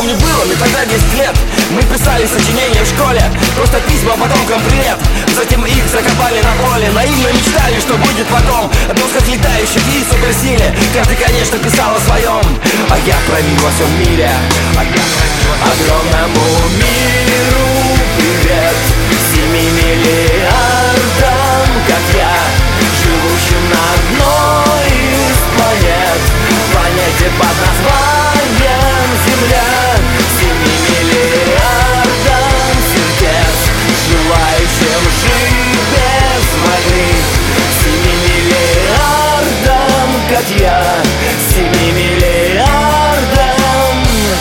Помню, было мне тогда 10 лет. Мы писали сочинения в школе, просто письма потомкам привет. Затем их закопали на поле, наивно мечтали, что будет потом. О досках летающих и суперсиле каждый, конечно, писал о своем. А я проник во всем мире, огромному миру привет. 7 миллиардам, как я, живущим на одной из планет, планете под названием Земля. 7 миллиардам сердец, желающим жить без войны. 7 миллиардам, как я, 7 миллиардам,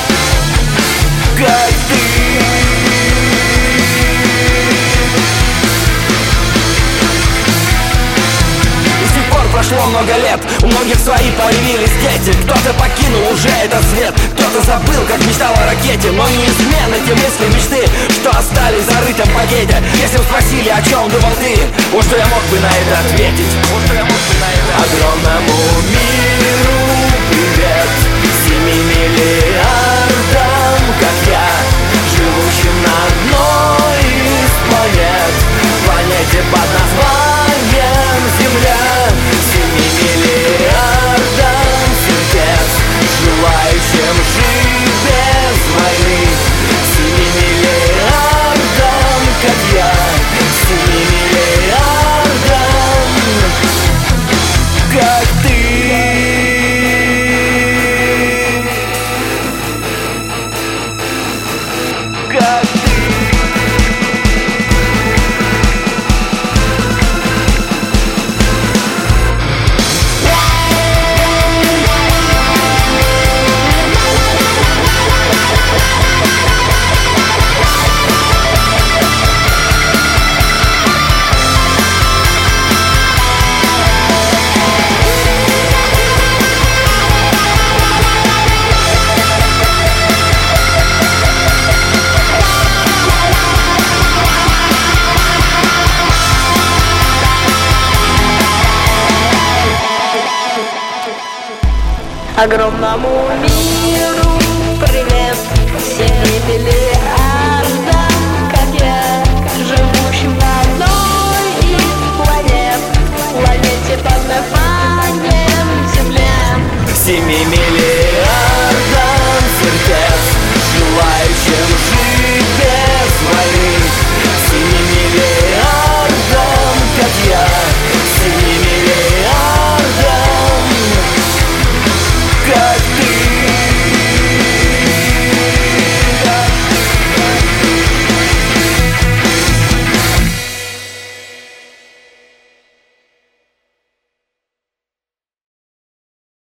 как ты. Прошло много лет, у многих свои появились дети. Кто-то покинул уже этот свет, кто-то забыл, как мечтал о ракете. Но неизменны те мысли, мечты, что остались в зарытом пакете. Если бы спросили, о чем думал ты, вот что я мог бы на это ответить. Огромному миру привет. 7 миллиардам, как я, живущим на одной из планет, планете под названием Земля. 7 миллиардам сердец, желающим жить без войны. 7 миллиардам, как я, 7 миллиардам, как ты. Как ты. Огромному миру